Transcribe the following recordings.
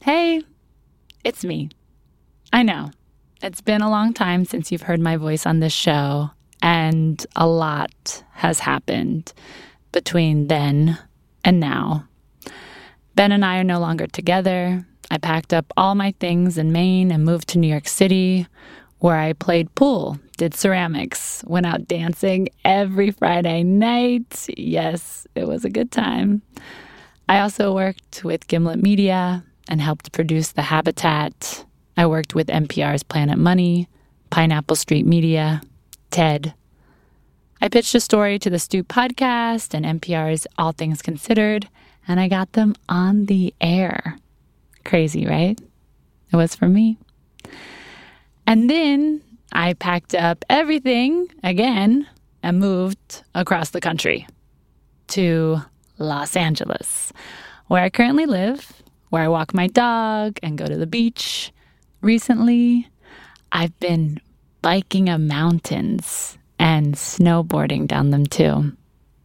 Hey, it's me. I know, it's been a long time since you've heard my voice on this show, and a lot has happened between then and now. Ben and I are no longer together. I packed up all my things in Maine and moved to New York City, where I played pool, did ceramics, went out dancing every Friday night. Yes, it was a good time. I also worked with Gimlet Media and helped produce The Habitat. I worked with NPR's Planet Money, Pineapple Street Media, TED. I pitched a story to the Stoop podcast and NPR's All Things Considered, and I got them on the air. Crazy, right? It was for me. And then I packed up everything again and moved across the country to Los Angeles, where I currently live, where I walk my dog and go to the beach. Recently, I've been biking up mountains and snowboarding down them too.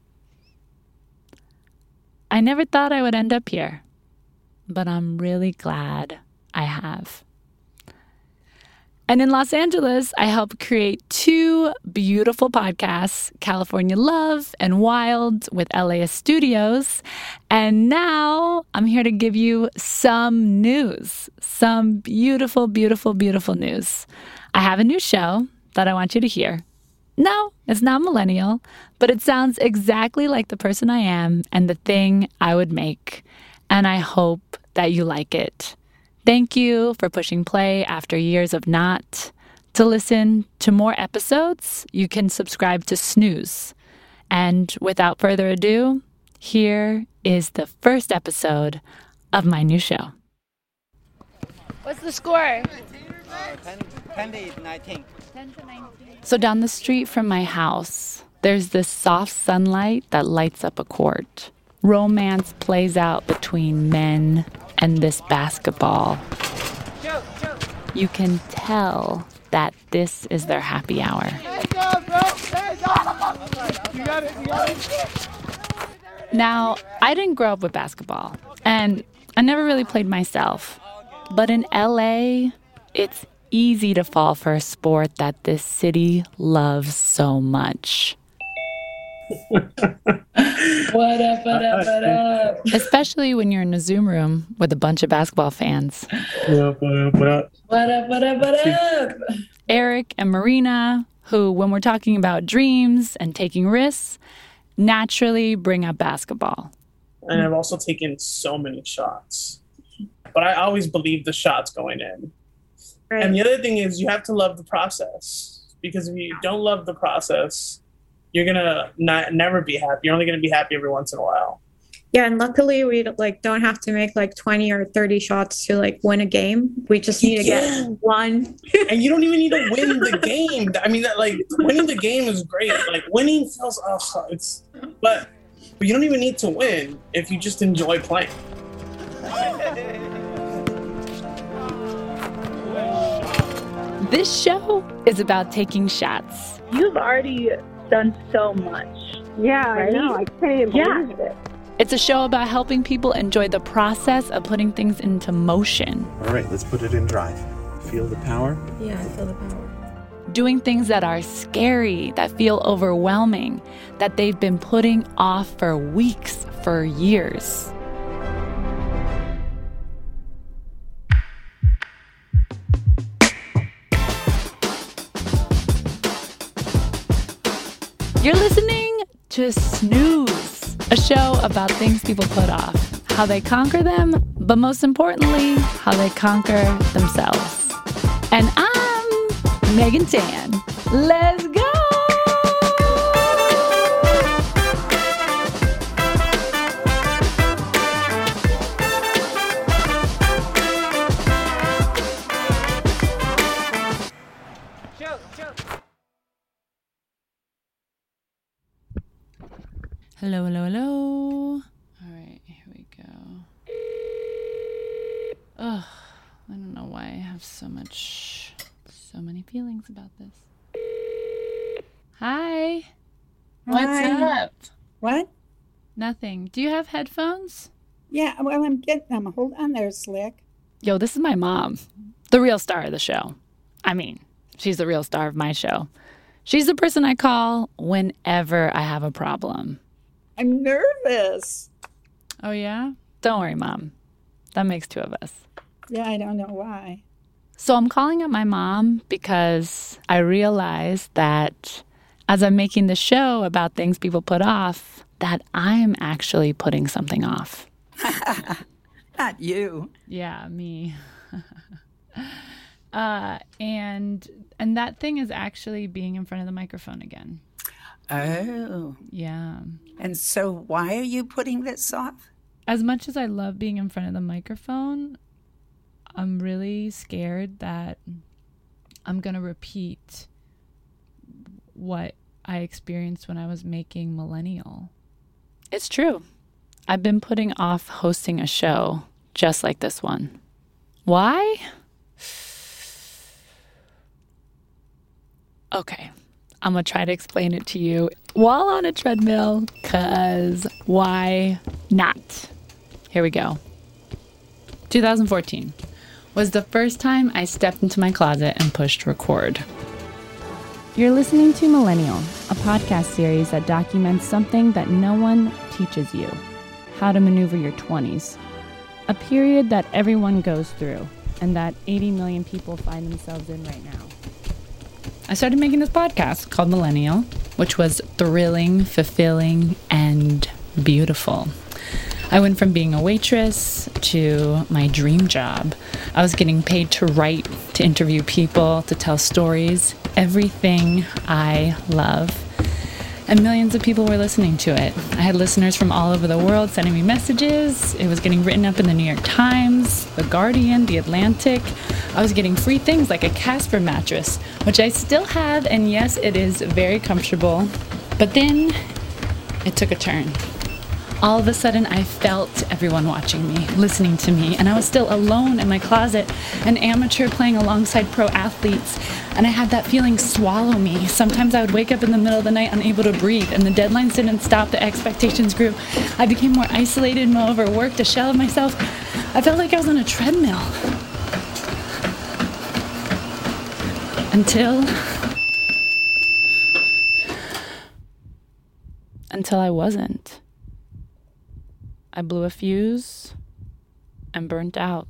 I never thought I would end up here, but I'm really glad I have. And in Los Angeles, I helped create 2 beautiful podcasts, California Love and Wild with LAist Studios. And now I'm here to give you some news, some beautiful, beautiful, beautiful news. I have a new show that I want you to hear. No, it's not millennial, but it sounds exactly like the person I am and the thing I would make. And I hope that you like it. Thank you for pushing play after years of not. To listen to more episodes, you can subscribe to Snooze. And without further ado, here is the first episode of my new show. What's the score? 10 to 19. So down the street from my house, there's this soft sunlight that lights up a court. Romance plays out between men and this basketball. You can tell that this is their happy hour. Now, I didn't grow up with basketball, and I never really played myself. But in LA, it's easy to fall for a sport that this city loves so much. What up? Especially when you're in a Zoom room with a bunch of basketball fans. What up? Eric and Marina, who, when we're talking about dreams and taking risks, naturally bring up basketball. And I've also taken so many shots. But I always believe the shots going in. Right. And the other thing is you have to love the process. Because if you don't love the process, you're going to never be happy. You're only going to be happy every once in a while. Yeah, and luckily we don't have to make 20 or 30 shots to win a game. We just need to get one. And you don't even need to win the game. I mean, winning the game is great. Winning feels but you don't even need to win if you just enjoy playing. This show is about taking shots. You've already done so much. Yeah, right? I know. I can't even believe it. It's a show about helping people enjoy the process of putting things into motion. All right, let's put it in drive. Feel the power? Yeah, I feel the power. Doing things that are scary, that feel overwhelming, that they've been putting off for weeks, for years. You're listening to Snooze, a show about things people put off, how they conquer them, but most importantly, how they conquer themselves. And I'm Megan Tan. Let's go! Hello, hello, hello. All right, here we go. Ugh, I don't know why I have so many feelings about this. Hi. What's up? What? Nothing. Do you have headphones? Yeah, well, I'm getting them. Hold on there, Slick. Yo, this is my mom, the real star of the show. I mean, she's the real star of my show. She's the person I call whenever I have a problem. I'm nervous. Oh, yeah? Don't worry, Mom. That makes two of us. Yeah, I don't know why. So I'm calling up my mom because I realized that as I'm making the show about things people put off, that I'm actually putting something off. Not you. Yeah, me. And that thing is actually being in front of the microphone again. Oh. Yeah. And so why are you putting this off? As much as I love being in front of the microphone, I'm really scared that I'm going to repeat what I experienced when I was making Millennial. It's true. I've been putting off hosting a show just like this one. Why? Okay, I'm going to try to explain it to you while on a treadmill, because why not? Here we go. 2014 was the first time I stepped into my closet and pushed record. You're listening to Millennial, a podcast series that documents something that no one teaches you: how to maneuver your 20s. A period that everyone goes through and that 80 million people find themselves in right now. I started making this podcast called Millennial, which was thrilling, fulfilling, and beautiful. I went from being a waitress to my dream job. I was getting paid to write, to interview people, to tell stories, everything I love. And millions of people were listening to it. I had listeners from all over the world sending me messages. It was getting written up in the New York Times, The Guardian, The Atlantic. I was getting free things like a Casper mattress, which I still have, and yes, it is very comfortable. But then it took a turn. All of a sudden, I felt everyone watching me, listening to me, and I was still alone in my closet, an amateur playing alongside pro athletes, and I had that feeling swallow me. Sometimes I would wake up in the middle of the night unable to breathe, and the deadlines didn't stop, the expectations grew. I became more isolated, more overworked, a shell of myself. I felt like I was on a treadmill. Until I wasn't. I blew a fuse and burnt out.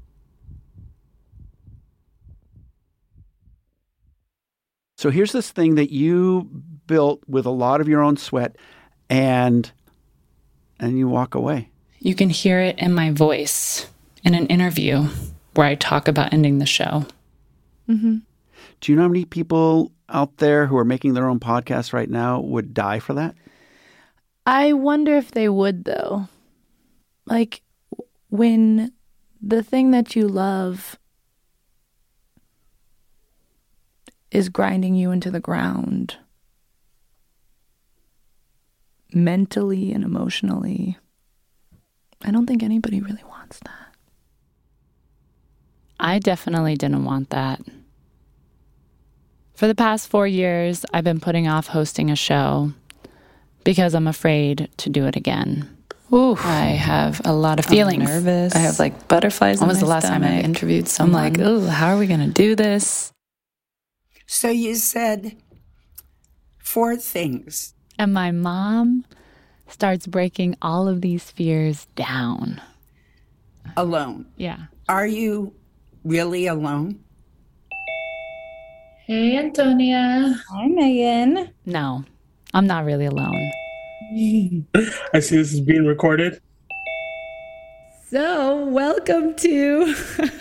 So here's this thing that you built with a lot of your own sweat, and you walk away. You can hear it in my voice in an interview where I talk about ending the show. Mm-hmm. Do you know how many people out there who are making their own podcasts right now would die for that? I wonder if they would, though. Like, when the thing that you love is grinding you into the ground, mentally and emotionally, I don't think anybody really wants that. I definitely didn't want that. For the past 4 years, I've been putting off hosting a show because I'm afraid to do it again. Ooh, I have a lot of feelings. I'm nervous. I have like butterflies in my When was the last time I stomach. interviewed someone? I'm like, oh, how are we going to do this? So you said 4 things. And my mom starts breaking all of these fears down. Alone. Yeah. Are you really alone? Hey, Antonia. Hi, Megan. No, I'm not really alone. I see this is being recorded. So, welcome to...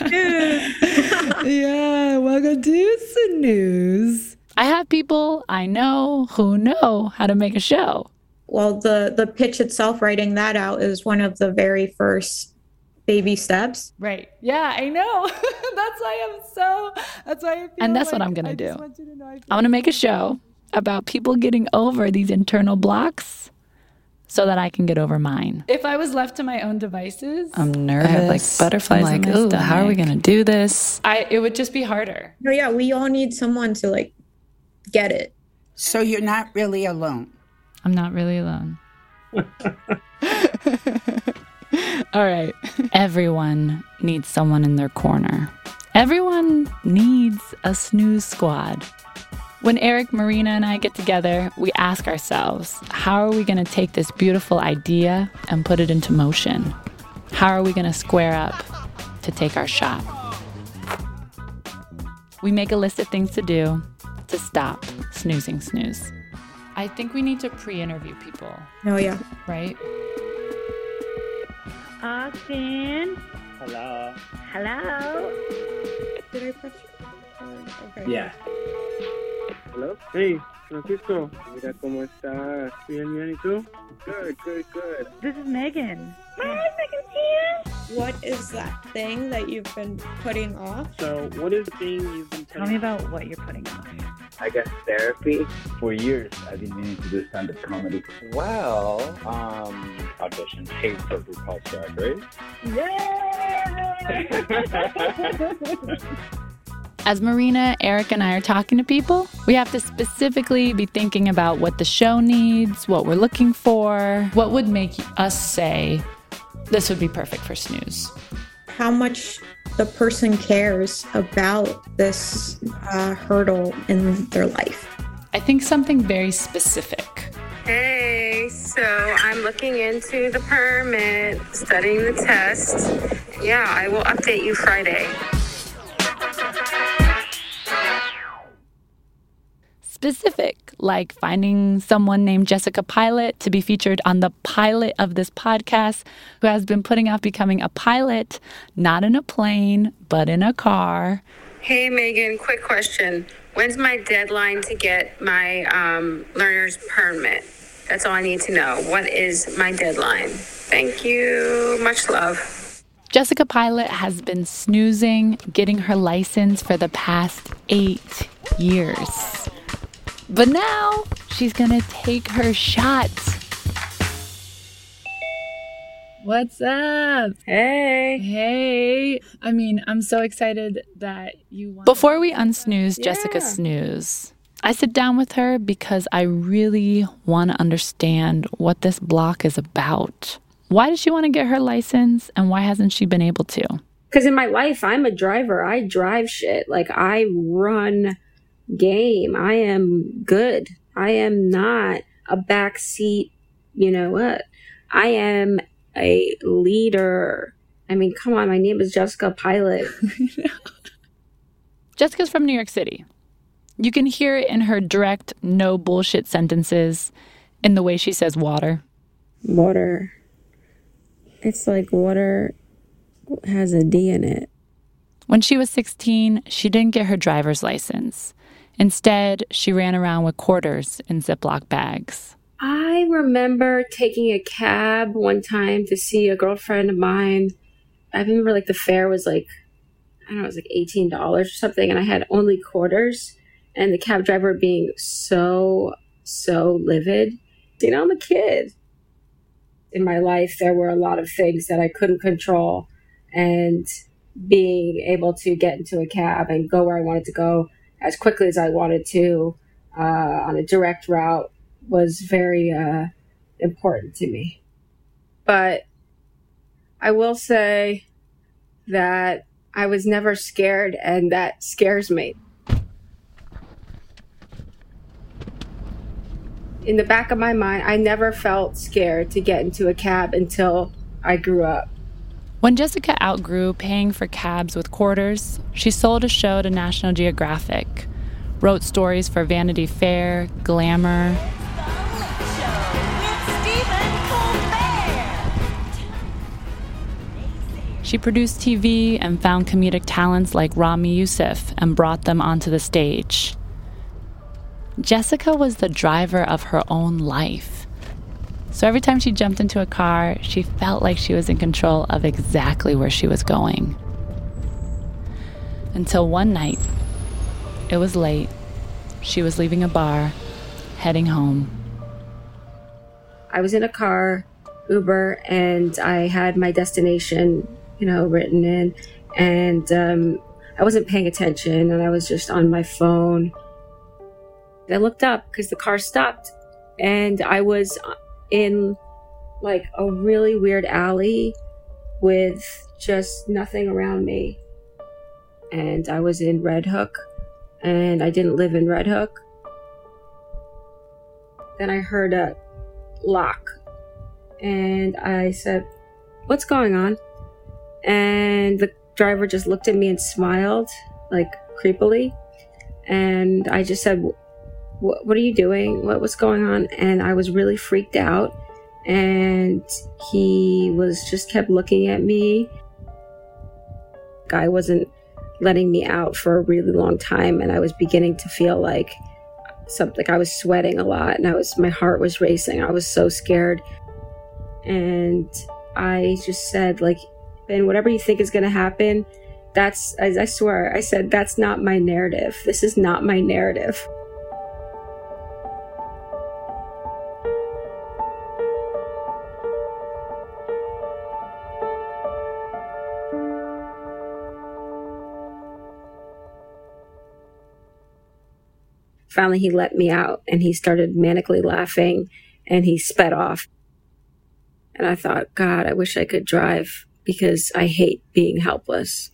welcome to Snooze. I have people I know who know how to make a show. Well, the pitch itself, writing that out, is one of the very first baby steps. Right. Yeah, I know. That's why I feel And that's like what I'm going to do. I want to make a show about people getting over these internal blocks so that I can get over mine. If I was left to my own devices, I'm nervous. I have like butterflies I'm in like, my ooh, stomach. how are we going to do this? It would just be harder. No, yeah, we all need someone to like get it. So you're not really alone. I'm not really alone. All right. Everyone needs someone in their corner. Everyone needs a snooze squad. When Eric, Marina, and I get together, we ask ourselves, how are we going to take this beautiful idea and put it into motion? How are we going to square up to take our shot? We make a list of things to do to stop snoozing snooze. I think we need to pre-interview people. Oh, yeah. Right? Austin. Hello. Hello. Did I press? Okay. Yeah. Hello. Hey, Francisco. Mira cómo estás. Bien, bien, ¿y tú? Good, good, good. This is Megan. Hi, Megan's here. What is that thing that you've been putting off? So, what is the thing you've been Tell me about what you're putting off. I guess therapy. For years, I've been meaning to do stand-up comedy. Well, audition tape for RuPaul's Drag Race. Yay! As Marina, Eric, and I are talking to people, we have to specifically be thinking about what the show needs, what we're looking for, what would make us say, this would be perfect for snooze. How much the person cares about this hurdle in their life. I think something very specific. Hey, so I'm looking into the permit, studying the test. Yeah, I will update you Friday. Specific, like finding someone named Jessica Pilot to be featured on the pilot of this podcast, who has been putting off becoming a pilot, not in a plane, but in a car. Hey, Megan, quick question. When's my deadline to get my learner's permit? That's all I need to know. What is my deadline? Thank you. Much love. Jessica Pilot has been snoozing getting her license for the past 8 years. But now she's gonna take her shot. What's up? Hey. Hey. I mean, I'm so excited that you want. Before we unsnooze Jessica Snooze, I sit down with her because I really want to understand what this block is about. Why does she want to get her license, and why hasn't she been able to? Because in my life, I'm a driver. I drive shit. Like, I run game. I am good. I am not a backseat, you know what? I am a leader. I mean, come on, my name is Jessica Pilot. Jessica's from New York City. You can hear it in her direct, no bullshit sentences, in the way she says water. Water. It's like water has a D in it. When she was 16, she didn't get her driver's license. Instead, she ran around with quarters in Ziploc bags. I remember taking a cab one time to see a girlfriend of mine. I remember like the fare was like, I don't know, it was like $18 or something. And I had only quarters. And the cab driver being so livid. You know, I'm a kid. In my life, there were a lot of things that I couldn't control. And being able to get into a cab and go where I wanted to go as quickly as I wanted to on a direct route was very important to me. But I will say that I was never scared, and that scares me. In the back of my mind, I never felt scared to get into a cab until I grew up. When Jessica outgrew paying for cabs with quarters, she sold a show to National Geographic, wrote stories for Vanity Fair, Glamour. She produced TV and found comedic talents like Rami Youssef and brought them onto the stage. Jessica was the driver of her own life. So every time she jumped into a car, she felt like she was in control of exactly where she was going. Until one night, it was late. She was leaving a bar, heading home. I was in a car, Uber, and I had my destination, written in. And I wasn't paying attention, and I was just on my phone. I looked up because the car stopped, and I was in like a really weird alley, with just nothing around me. And I was in Red Hook, and I didn't live in Red Hook. Then I heard a lock, and I said, "What's going on?" And the driver just looked at me and smiled, like creepily. And I just said, what are you doing? What's going on? And I was really freaked out. And he just kept looking at me. Guy wasn't letting me out for a really long time. And I was beginning to feel like something. I was sweating a lot, and my heart was racing. I was so scared. And I just said, like, "Ben, whatever you think is going to happen, I swear, I said, that's not my narrative. This is not my narrative." Finally, he let me out, and he started manically laughing, and he sped off. And I thought, God, I wish I could drive, because I hate being helpless.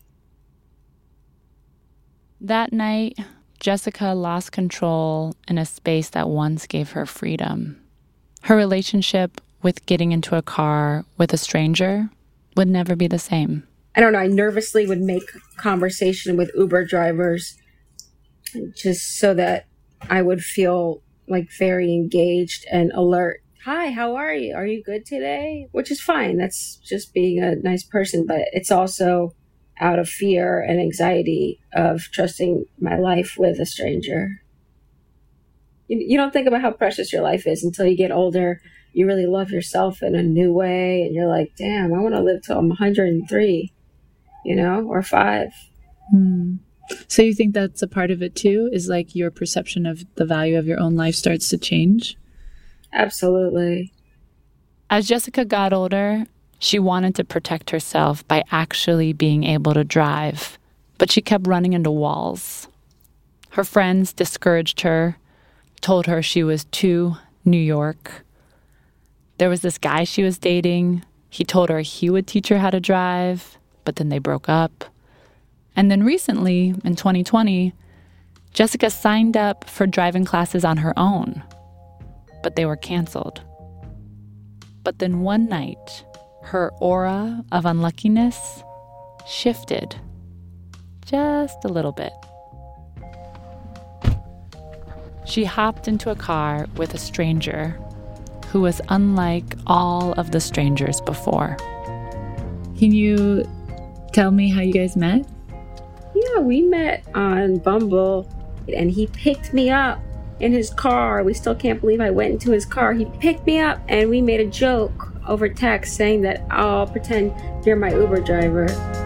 That night, Jessica lost control in a space that once gave her freedom. Her relationship with getting into a car with a stranger would never be the same. I don't know, I nervously would make conversation with Uber drivers just so that I would feel like very engaged and alert. "Hi, how are you? Are you good today?" Which is fine. That's just being a nice person. But it's also out of fear and anxiety of trusting my life with a stranger. You don't think about how precious your life is until you get older. You really love yourself in a new way. And you're like, damn, I want to live till I'm 103, or 5. So you think that's a part of it too, is like your perception of the value of your own life starts to change? Absolutely. As Jessica got older, she wanted to protect herself by actually being able to drive, but she kept running into walls. Her friends discouraged her, told her she was too New York. There was this guy she was dating. He told her he would teach her how to drive, but then they broke up. And then recently, in 2020, Jessica signed up for driving classes on her own, but they were canceled. But then one night, her aura of unluckiness shifted just a little bit. She hopped into a car with a stranger who was unlike all of the strangers before. Can you tell me how you guys met? Yeah, we met on Bumble, and he picked me up in his car. We still can't believe I went into his car. He picked me up, and we made a joke over text saying that I'll pretend you're my Uber driver.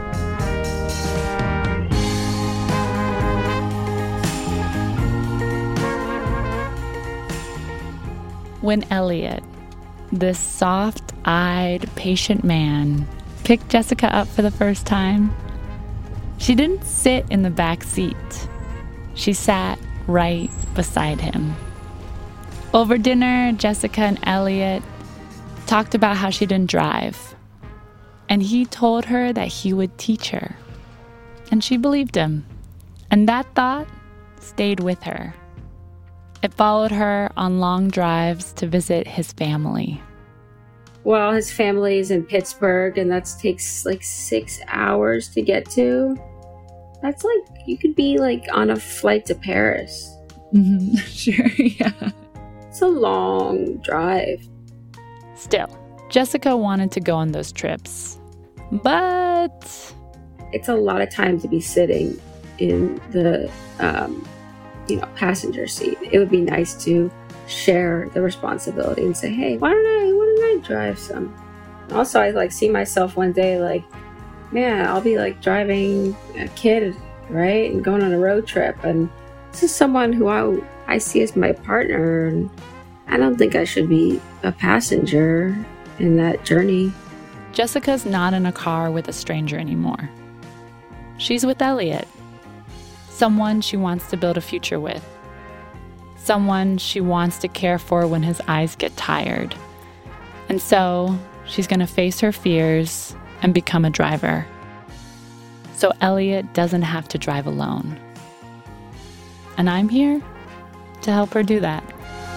When Elliot, this soft-eyed, patient man, picked Jessica up for the first time, she didn't sit in the back seat. She sat right beside him. Over dinner, Jessica and Elliot talked about how she didn't drive. And he told her that he would teach her. And she believed him. And that thought stayed with her. It followed her on long drives to visit his family. Well, his family is in Pittsburgh, and that takes like 6 hours to get to. That's like, you could be like on a flight to Paris. Mm-hmm. Sure, yeah. It's a long drive. Still, Jessica wanted to go on those trips. But it's a lot of time to be sitting in the passenger seat. It would be nice to share the responsibility and say, hey, why don't I drive some? Also, I like see myself one day like, man, I'll be like driving a kid, right, and going on a road trip, and this is someone who I see as my partner, and I don't think I should be a passenger in that journey. Jessica's not in a car with a stranger anymore. She's with Elliot, someone she wants to build a future with, someone she wants to care for when his eyes get tired. And so she's going to face her fears and become a driver. So Elliot doesn't have to drive alone. And I'm here to help her do that.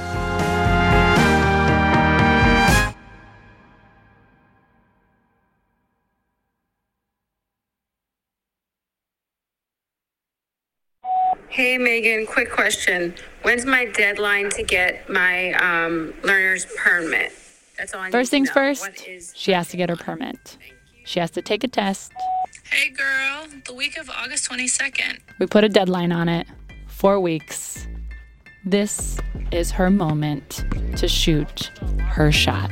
Hey, Megan, quick question. When's my deadline to get my learner's permit? That's all I need First things to know. first, What is she has to get her permit. She has to take a test. Hey girl, the week of August 22nd. We put a deadline on it, 4 weeks. This is her moment to shoot her shot.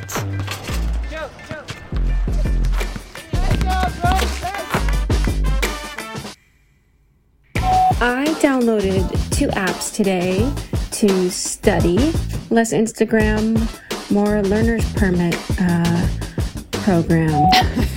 I downloaded 2 apps today to study. Less Instagram, more learner's permit program.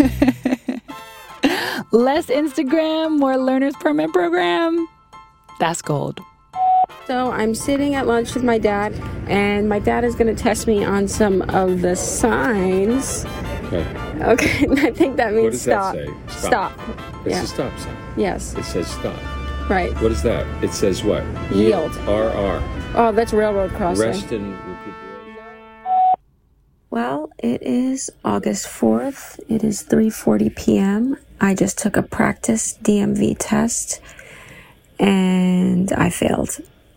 Less Instagram, more learner's permit program. That's gold. So I'm sitting at lunch with my dad, and my dad is going to test me on some of the signs. Okay, I think that means What does stop. that say? Stop. It's Yeah. a stop sign. Yes. It says stop. Right. What is that? It says what? Yield. RR. Oh, that's railroad crossing. Rest and recuperation. Well, it is August 4th. It is 3:40 p.m. I just took a practice DMV test, and I failed.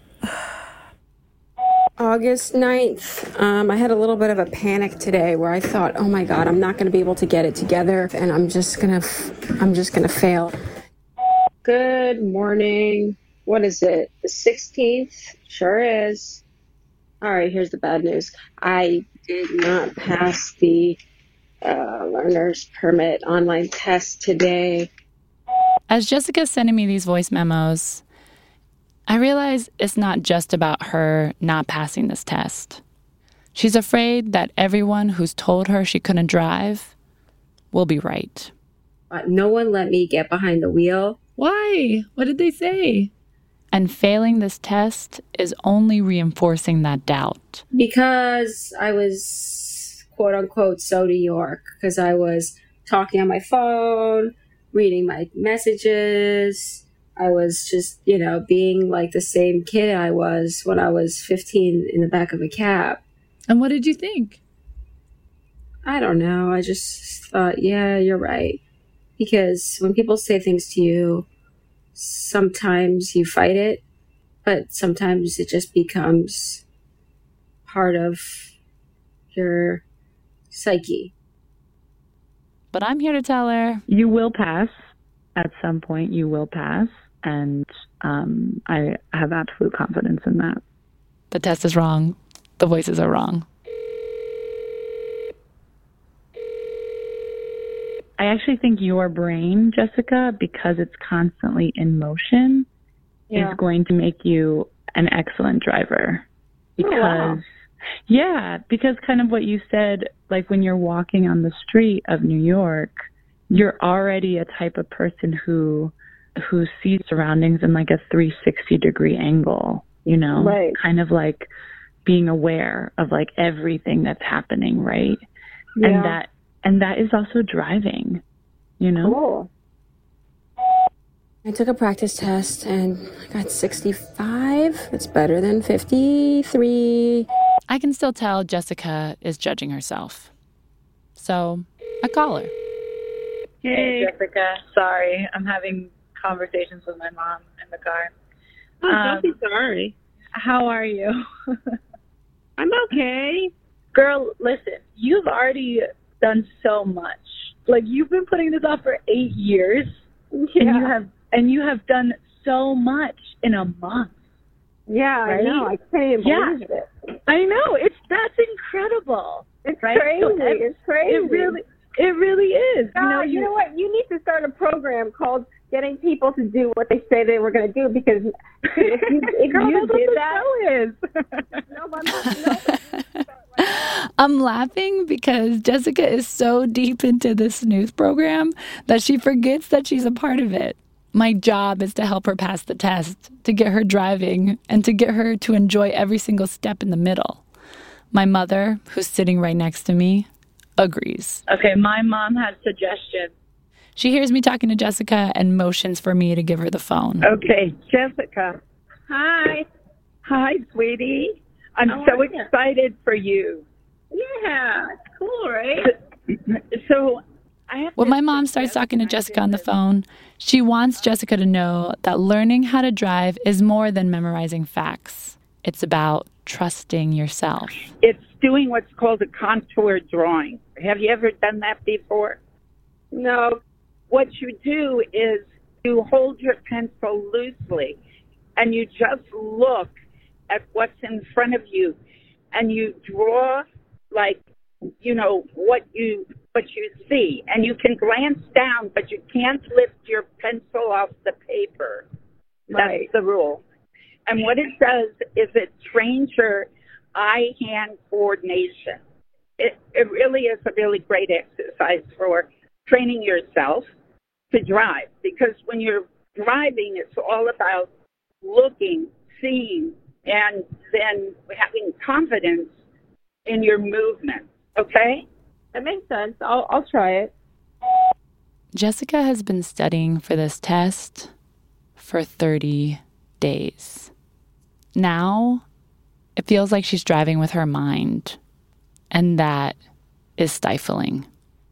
August 9th, I had a little bit of a panic today where I thought, oh my God, I'm not going to be able to get it together, and I'm just gonna fail. Good morning. What is it? The 16th? Sure is. All right, here's the bad news. I did not pass the learner's permit online test today. As Jessica's sending me these voice memos, I realize it's not just about her not passing this test. She's afraid that everyone who's told her she couldn't drive will be right. No one let me get behind the wheel. Why? What did they say? And failing this test is only reinforcing that doubt. Because I was, quote unquote, so New York. Because I was talking on my phone, reading my messages. I was just, being like the same kid I was when I was 15 in the back of a cab. And what did you think? I don't know. I just thought, yeah, you're right. Because when people say things to you, sometimes you fight it, but sometimes it just becomes part of your psyche. But I'm here to tell her, you will pass. At some point, you will pass. And I have absolute confidence in that. the test is wrong. The voices are wrong. I actually think your brain, Jessica, because it's constantly in motion, is going to make you an excellent driver. Because, because kind of what you said, like when you're walking on the street of New York, you're already a type of person who sees surroundings in like a 360-degree angle, you know? Right. Kind of like being aware of like everything that's happening, right? Yeah. And that is also driving, you know? Cool. I took a practice test and I got 65. It's better than 53. I can still tell Jessica is judging herself. So I call her. Hey, Jessica. Sorry, I'm having conversations with my mom in the car. Oh, don't be sorry. How are you? I'm okay. Girl, listen, you've already done so much. Like, you've been putting this off for 8 years. Yeah. And you have done so much in a month. Yeah, right? I know. I can't even believe it. I know. That's incredible. It's right? crazy. It's crazy. It really is. God, you know what? You need to start a program called Getting People to Do What They Say They Were going to Do, because if you did that... I'm laughing because Jessica is so deep into this snooze program that she forgets that she's a part of it. My job is to help her pass the test, to get her driving, and to get her to enjoy every single step in the middle. My mother, who's sitting right next to me, agrees. Okay, my mom has suggestions. She hears me talking to Jessica and motions for me to give her the phone. Okay, Jessica. Hi. Hi, sweetie. I'm How so are you? excited for you. Yeah, it's cool, right? So I have When my mom starts talking to Jessica on the phone, she wants Jessica to know that learning how to drive is more than memorizing facts. It's about trusting yourself. It's doing what's called a contour drawing. Have you ever done that before? No. What you do is you hold your pencil loosely and you just look at what's in front of you and you draw like, you know, what you see. And you can glance down, but you can't lift your pencil off the paper. Right. That's the rule. And what it does is it trains your eye-hand coordination. It really is a really great exercise for training yourself to drive, because when you're driving, it's all about looking, seeing, and then having confidence in your movement. Okay? That makes sense. I'll try it. Jessica has been studying for this test for 30 days. Now, it feels like she's driving with her mind, and that is stifling.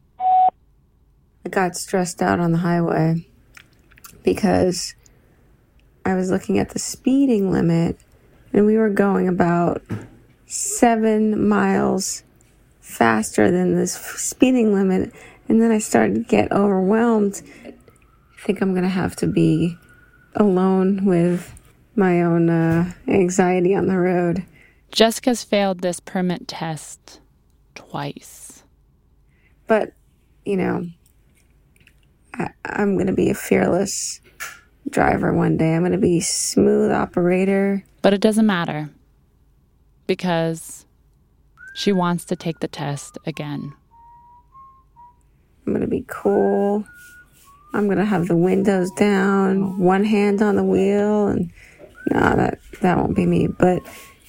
I got stressed out on the highway because I was looking at the speeding limit and we were going about 7 miles faster than this speeding limit. And then I started to get overwhelmed. I think I'm going to have to be alone with my own anxiety on the road. Jessica's failed this permit test twice. But, you know, I'm going to be a fearless driver one day. I'm going to be a smooth operator. But it doesn't matter because she wants to take the test again. I'm going to be cool. I'm going to have the windows down, one hand on the wheel, and no, that won't be me. But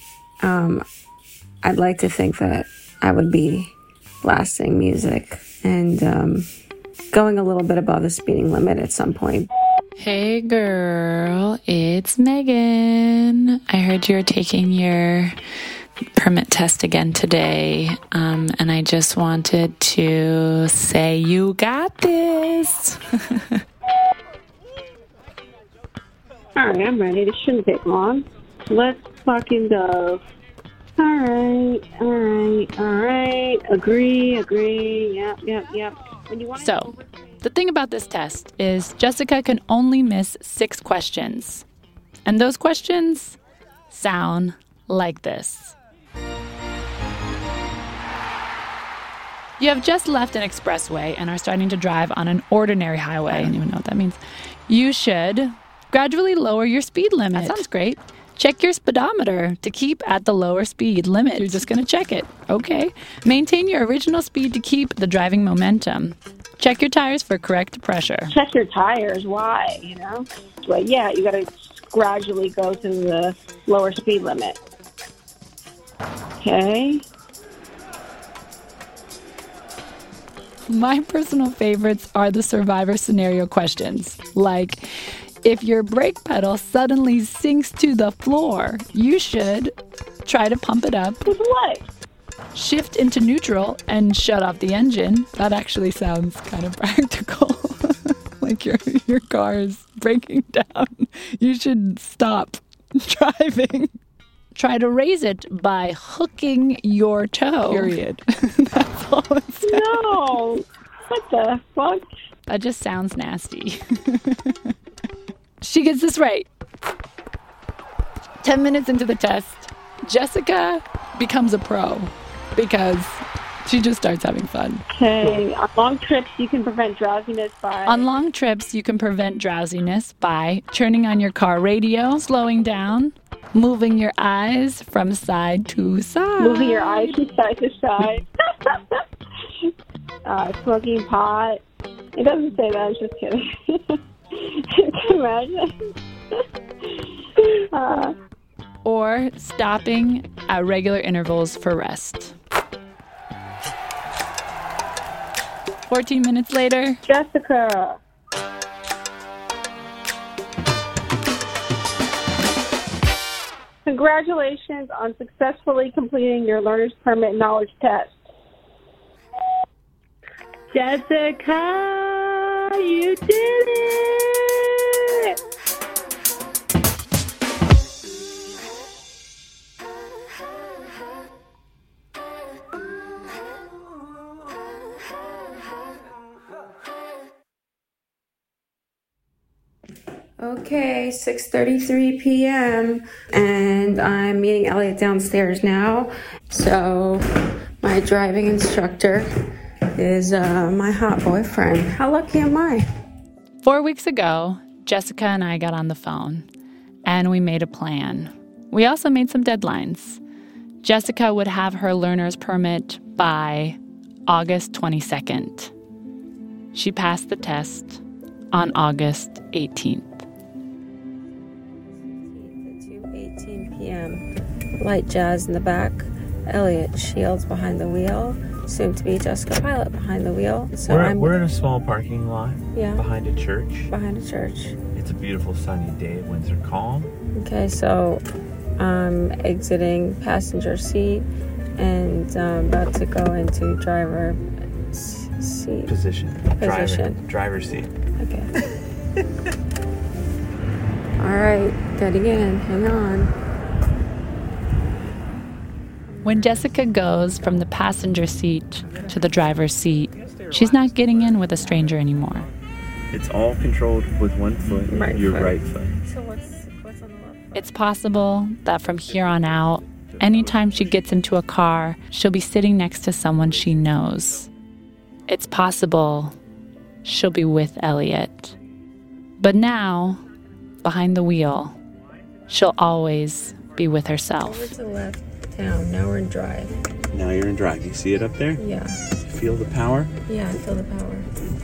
I'd like to think that I would be blasting music and going a little bit above the speeding limit at some point. Hey girl, it's Megan. I heard you're taking your permit test again today, and I just wanted to say you got this. All right, I'm ready. This shouldn't take long. Let's fucking go. All right. Agree. Yep. So, the thing about this test is Jessica can only miss 6 questions. And those questions sound like this. You have just left an expressway and are starting to drive on an ordinary highway. I don't even know what that means. You should gradually lower your speed limit. That sounds great. Check your speedometer to keep at the lower speed limit. You're just going to check it. Okay. Maintain your original speed to keep the driving momentum. Check your tires for correct pressure. Check your tires. Why? You know? But yeah, you got to gradually go to the lower speed limit. Okay. My personal favorites are the survivor scenario questions. Like, if your brake pedal suddenly sinks to the floor, you should try to pump it up. With what? Shift into neutral and shut off the engine. That actually sounds kind of practical. Like your car is breaking down. You should stop driving. Try to raise it by hooking your toe. Period. That's all it says. No. What the fuck? That just sounds nasty. She gets this right. 10 minutes into the test, Jessica becomes a pro because she just starts having fun. Okay. On long trips, you can prevent drowsiness by... On long trips, you can prevent drowsiness by turning on your car radio, slowing down, moving your eyes from side to side. Moving your eyes from side to side. Smoking pot. It doesn't say that. I was just kidding. Can you imagine? Or stopping at regular intervals for rest. 14 minutes later. Jessica. Congratulations on successfully completing your learner's permit knowledge test. Jessica, you did it! Okay, 6:33 p.m. and I'm meeting Elliot downstairs now. So my driving instructor is my hot boyfriend. How lucky am I? 4 weeks ago, Jessica and I got on the phone and we made a plan. We also made some deadlines. Jessica would have her learner's permit by August 22nd. She passed the test on August 18th. 2:18 p.m. Light Jazz in the back. Elliot Shields behind the wheel. Soon to be Jessica Pilot behind the wheel. So we're in a small parking lot. Yeah. Behind a church. Behind a church. It's a beautiful sunny day. Winds are calm. Okay, so I'm exiting passenger seat and about to go into driver seat. Position. Driver seat. Okay. All right, getting in. Hang on. When Jessica goes from the passenger seat to the driver's seat, she's not getting in with a stranger anymore. It's all controlled with one foot, your right foot. So what's on the left? It's possible that from here on out, anytime she gets into a car, she'll be sitting next to someone she knows. It's possible she'll be with Elliot. But now, behind the wheel, she'll always be with herself. Over to the left. Down. Now we're in drive. Now you're in drive. You see it up there? Yeah. Feel the power? Yeah, I feel the power.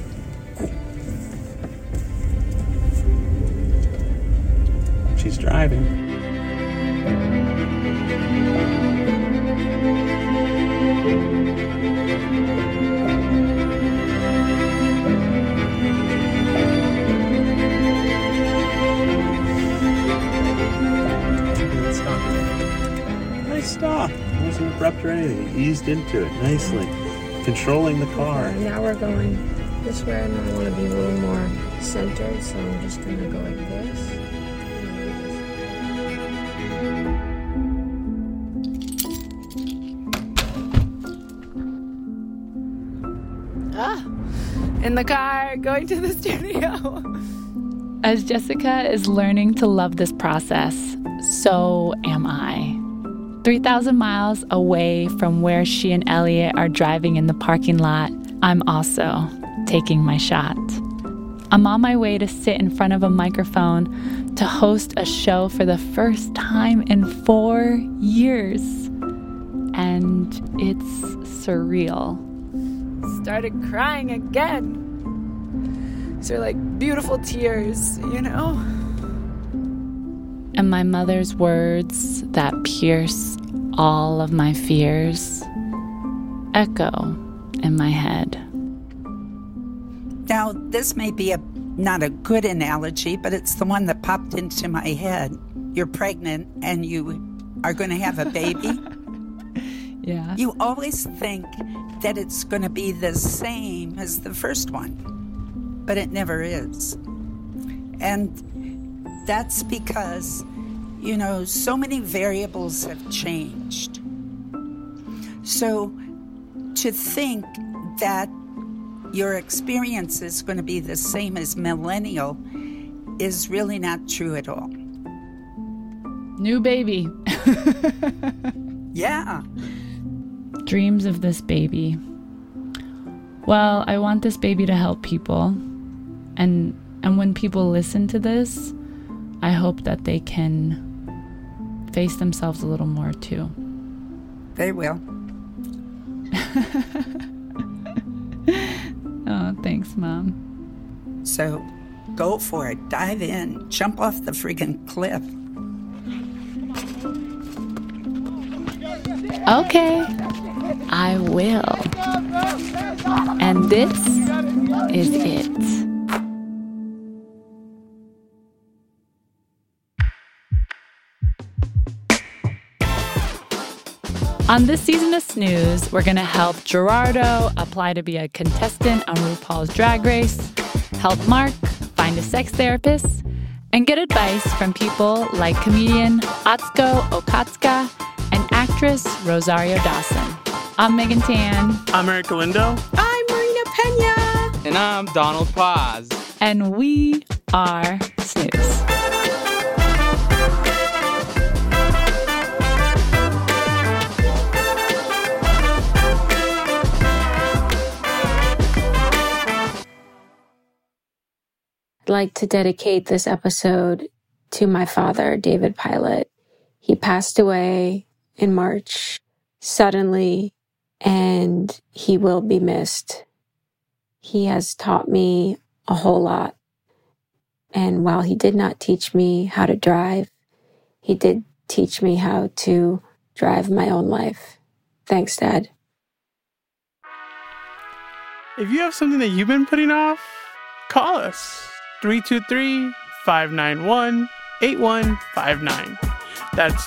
She's driving. Nice stop. It wasn't abrupt or anything. He eased into it nicely, controlling the car. Okay, now we're going this way, and I want to be a little more centered, so I'm just going to go like this. In the car, going to the studio. As Jessica is learning to love this process, so am I. 3,000 miles away from where she and Elliot are driving in the parking lot, I'm also taking my shot. I'm on my way to sit in front of a microphone to host a show for the first time in 4 years. And it's surreal. Started crying again. These are like beautiful tears, you know? And my mother's words that pierce all of my fears echo in my head. Now, this may be not a good analogy, but it's the one that popped into my head. You're pregnant and you are going to have a baby. Yeah. You always think that it's going to be the same as the first one, but it never is. And that's because, you know, so many variables have changed. So to think that your experience is going to be the same as millennial is really not true at all. New baby. Yeah. Dreams of this baby. Well, I want this baby to help people. And when people listen to this, I hope that they can face themselves a little more too. They will. Oh, thanks, Mom. So go for it. Dive in. Jump off the friggin' cliff. Okay. I will. And this is it. On this season of Snooze, we're going to help Gerardo apply to be a contestant on RuPaul's Drag Race, help Mark find a sex therapist, and get advice from people like comedian Atsuko Okatsuka and actress Rosario Dawson. I'm Megan Tan. I'm Eric Galindo. I'm Marina Pena. And I'm Donald Paz. And we are Snooze. I'd like to dedicate this episode to my father, David Pilot. He passed away in March, suddenly, and he will be missed. He has taught me a whole lot. And while he did not teach me how to drive, he did teach me how to drive my own life. Thanks, Dad. If you have something that you've been putting off, call us. 323-591-8159. That's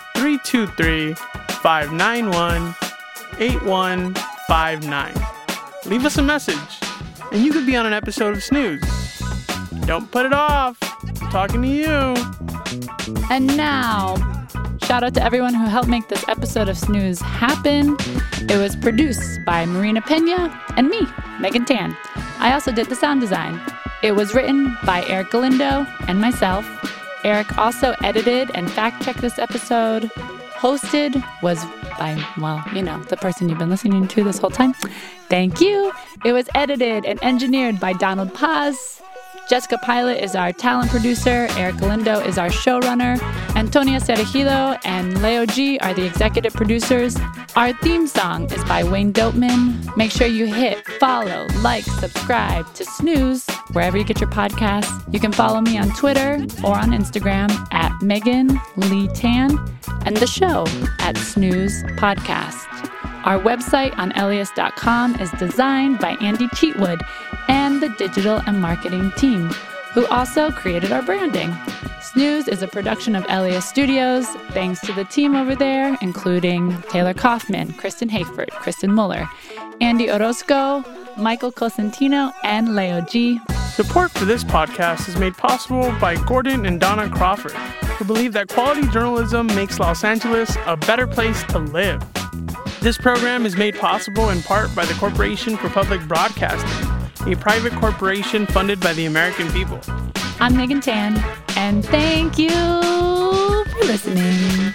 323-591-8159. Leave us a message, and you could be on an episode of Snooze. Don't put it off. I'm talking to you. And now, shout out to everyone who helped make this episode of Snooze happen. It was produced by Marina Pena and me, Megan Tan. I also did the sound design. It was written by Eric Galindo and myself. Eric also edited and fact-checked this episode. Hosted was by, well, you know, the person you've been listening to this whole time. Thank you. It was edited and engineered by Donald Paz. Jessica Pilot is our talent producer. Eric Galindo is our showrunner. Antonia Cerejido and Leo G are the executive producers. Our theme song is by Wayne Dopeman. Make sure you hit follow, like, subscribe to Snooze wherever you get your podcasts. You can follow me on Twitter or on Instagram at Megan Lee Tan and the show at Snooze Podcast. Our website on Elias.com is designed by Andy Cheatwood and the digital and marketing team, who also created our branding. Snooze is a production of Elias Studios, thanks to the team over there, including Taylor Kaufman, Kristen Hayford, Kristen Muller, Andy Orozco, Michael Cosentino, and Leo G. Support for this podcast is made possible by Gordon and Donna Crawford, who believe that quality journalism makes Los Angeles a better place to live. This program is made possible in part by the Corporation for Public Broadcasting, a private corporation funded by the American people. I'm Megan Tan, and thank you for listening.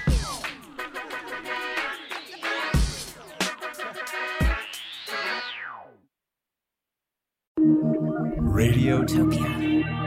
Radiotopia.